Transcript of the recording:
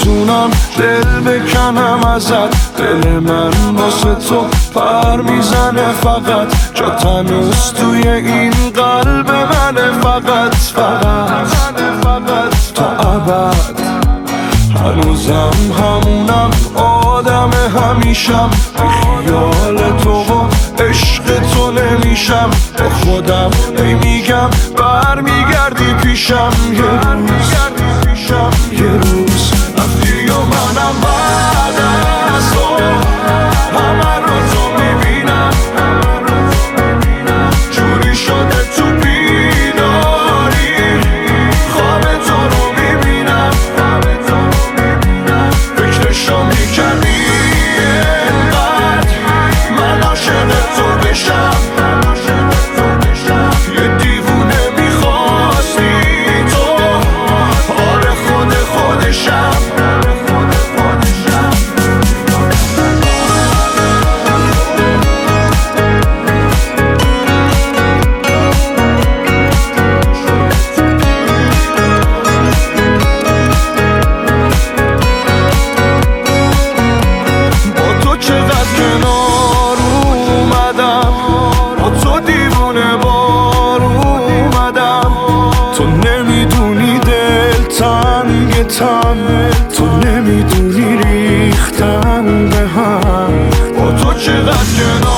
نمیتونم دل بکنم ازت. دل من واسه تو پر میزنه فقط، جا تنوز توی این قلب منه فقط تا ابد. هنوزم همونم آدم همیشم، بی خیال تو و عشق تو نمیشم. با خودم میگم برمیگردی پیشم یه روز رفتی و منم بعد از تو همه رو تو میبینم. جوری شده تو بیداری خواب تو رو میبینم. فکرشو میکردی انقدر من عاشق تو بشم. یه دیوونه میخواستی تو، آره خودشم. تو نمیدونی ریختن به هم، با تو چقدر کنار